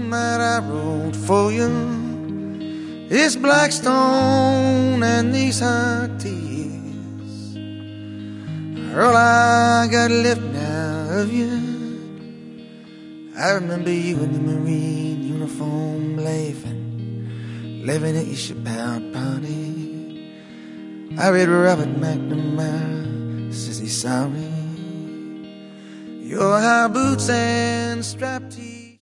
song that I wrote for you. It's Blackstone and these hot tears are all I got left now of you. I remember you in the Marine uniform, laughing at your shipbound party. I read Robert McNamara, says he's sorry. Your high boots and striped tee